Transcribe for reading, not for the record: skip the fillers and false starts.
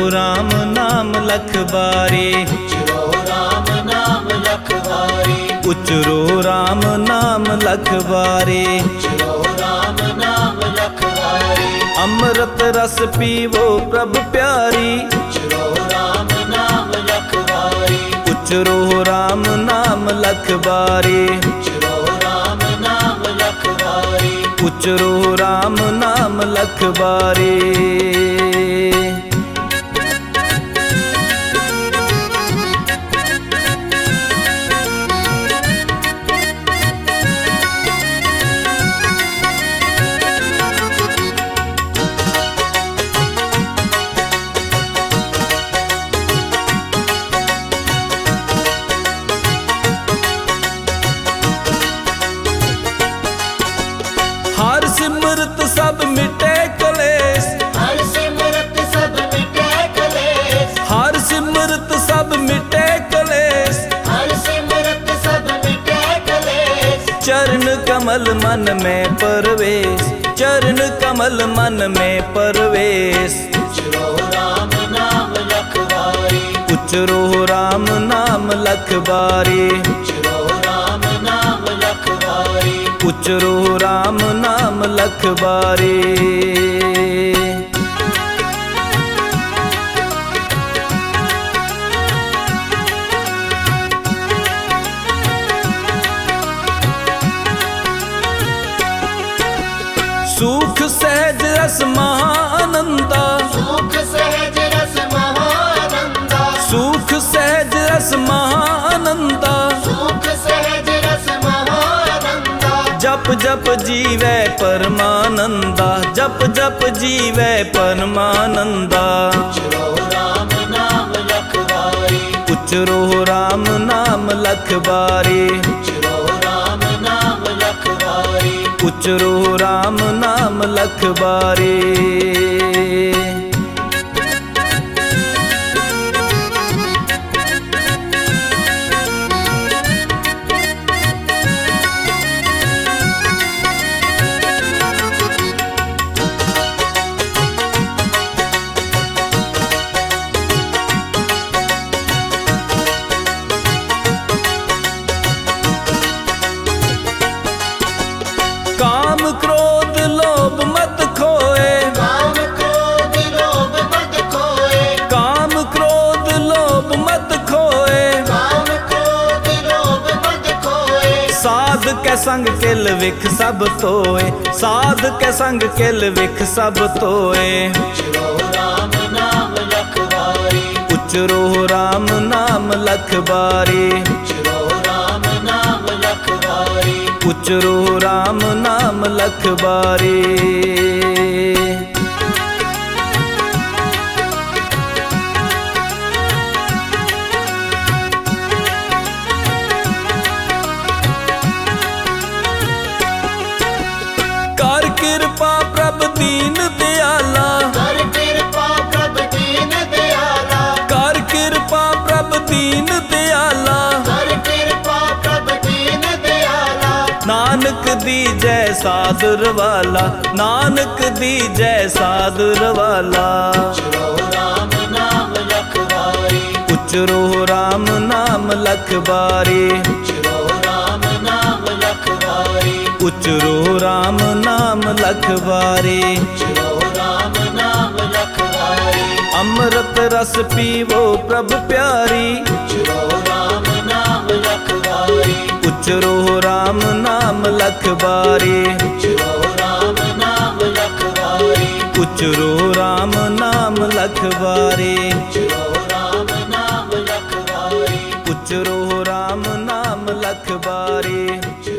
राम नाम लख बारी, उचरो राम नाम लख बारी, उचरो राम नाम लख बारी। उचरो राम नाम लख बारी, अमृत रस पीवो प्रभु प्यारी, उचरो राम नाम लख बारी, उचरो राम नाम लख बारी, उचरो राम नाम लख बारी, उचरो राम नाम लख बारी। हर सिमरत सब मिटे कलेश, हर सिमरत सब मिटे कलेश, हर सिमरत सब मिटे कलेश। हर सिमरत सब मिटे कलेश, चरण कमल मन में परवेश, चरण कमल मन में परवेश। उचरो राम नाम लख बारी, उचरो राम नाम लख बारी, उचरो राम नाम लख बारी, उचरो राम नाम लख बारी। सुख सहज रस महानंदा, सुख सहज रस महानंदा, सुख सहज रस महानंदा। सुख सहज रस महानंदा, जप जप जीवै परमानंदा, जप जप जीवै परमानंदा। उचरो राम नाम लख बारी, उचरो राम नाम लख बारी, उचरो राम नाम लख बारी, उचरो राम नाम लख बारी। काम क्रोध लोभ मत खोए, काम क्रोध लोभ मत खोए, काम क्रोध लोभ मत खोए। काम क्रोध लोभ मत खोए, साध के संग किल विख सब तोए, साध के संग किल विख सब तोए। उचरो राम नाम लख बारी, उचरो राम नाम लख बारी, उचरो राम नाम लख बारी, उचरो राम नाम लख बारी। कर कृपा प्रभु दीन दयाला, कर कृपा प्रभु दीन दयाला, कर कृपा प्रभु दीन दयाला। कर कृपा प्रभु दीन दयाला, नानक दी जय साधुर वाला, नानक दी जय साधुर वाला। उचरो राम नाम लख बारी, उचरो राम नाम लख बारी, उचरो राम नाम लख बारी, उचरो राम नाम लख बारी। उचरो राम नाम लख बारी, अमृत रस पीवो प्रभु प्यारी, उचरो राम नाम लख बारी, उचरो राम नाम लख बारी, उचरो राम नाम लख बारी, उचरो राम नाम लख बारी, उचरो राम नाम लख बारी, उचरो राम नाम लख बारी।